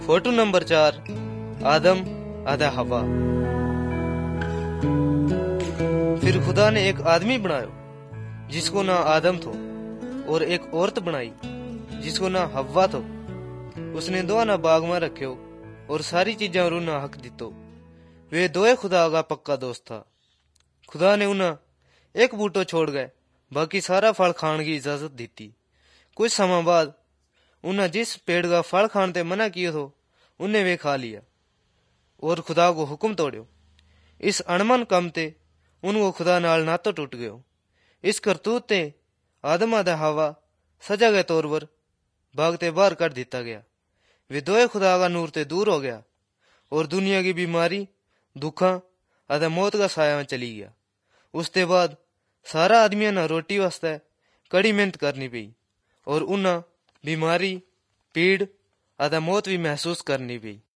Photo number 4 आदम आधा हवा। फिर खुदा ने एक आदमी बनायो जिसको ना आदम थो, और एक औरत बनाई जिसको ना हवा थो। उसने दो ना बाग में रख्यो और सारी चीजा ना हक दितो। वे दोए खुदा का पक्का दोस्त था। खुदा ने उन्हें एक बूटो छोड़ गए बाकी सारा फल खाने की इजाजत दी थी। कुछ समय बाद उन्हें जिस पेड़ का फल खाने ते मना किया तो उन्हें वे खा लिया और खुदा को हुक्म तोड़ियो। इस अणमन कम ते उनको खुदा नाल नातो टूट गयो। इस करतूत ते आदम आदा हवा सजा के तौर पर बाग ते बाहर कर दिता गया। वे दोए खुदा का नूर ते दूर हो गया और दुनिया की बीमारी दुखा आदा मौत का साया में चली गया। उसके बाद सारा आदमियों ने रोटी वास्ते कड़ी मेहनत करनी पई और उन्हें बीमारी पीड़ आदा मौत भी महसूस करनी पई।